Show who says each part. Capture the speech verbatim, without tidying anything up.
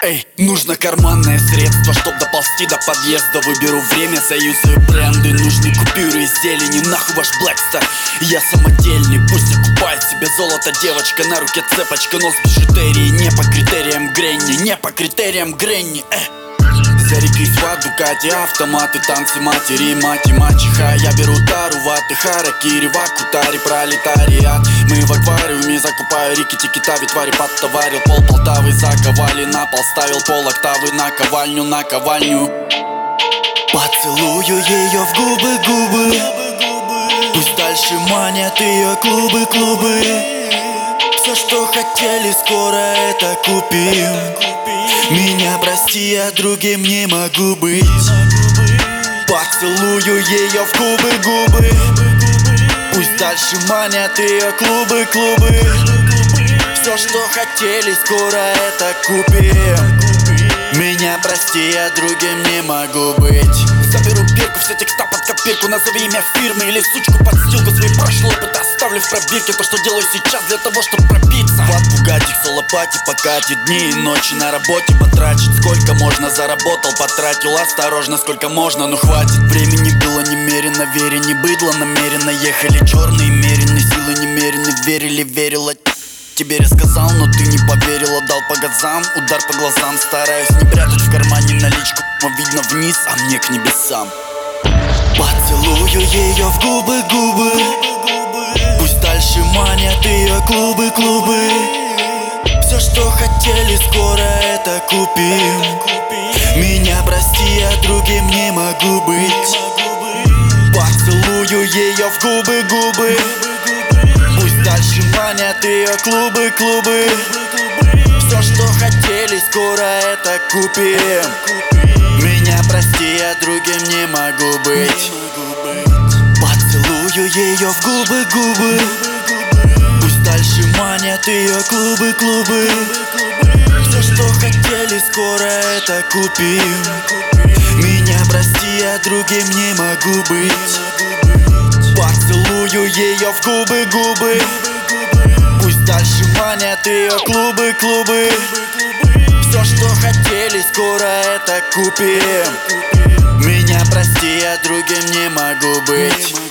Speaker 1: Эй, нужно карманное средство, чтоб доползти до подъезда. Выберу время, союзы бренды, нужны купюры из зелени. Нахуй ваш Блэкстар, я самодельный. Пусть окупает себе золото девочка, на руке цепочка, но с бижутерией. Не по критериям Гренни, не по критериям Гренни. э. Зарекись в аду, Кати, автоматы, танцы матери, мать и мачеха. Я беру тару, ваты, харакири, вакутари, пролетариат. Мы в аквариуме, закупаю рики, тики-тави, твари подтоварил. Пол Полтавы заковали, на пол ставил пол октавы. На наковальню поцелую ее в губы, губы. Пусть дальше манят ее клубы, клубы. Все, что хотели, скоро это купим. Меня прости, я другим не могу быть. Поцелую ее в губы, губы. Пусть дальше манят ее клубы, клубы. Все, что хотели, скоро это купим. Меня прости, я другим не могу быть. Заберу бирку, все текста под копирку. Назови имя фирмы или сучку под стилку. Свои прошлые опыты оставлю в пробирке. То, что делаю сейчас для того, чтобы пробиться. В отпугать солопати, покатит дни и ночи. На работе потрачить, сколько можно заработал, потратил. Осторожно, сколько можно, ну хватит. Времени было немерено, вере не быдло. Намеренно ехали черные, мерены, силы немерены. Верили, верила. Тебе рассказал, но ты не поверила, дал по газам, удар по глазам. Стараюсь не прятать в кармане наличку, но видно вниз, а мне к небесам. Поцелую ее в губы, губы. Пусть дальше манят ее клубы, клубы. Все, что хотели, скоро это купим. Меня прости, я другим не могу быть. Поцелую ее в губы, губы. Пусть дальше манят ее клубы, клубы. Все, что хотели, скоро это купим. Меня прости, я другим не могу быть. Поцелую ее в губы, губы. Пусть дальше манят ее клубы, клубы. Все, что хотели, скоро это купим. Меня прости, я другим не могу быть. Поцелую ее в губы, губы. Пусть дальше манят ее клубы, клубы. Все, что хотели, скоро это купим. Меня прости, я другим не могу быть.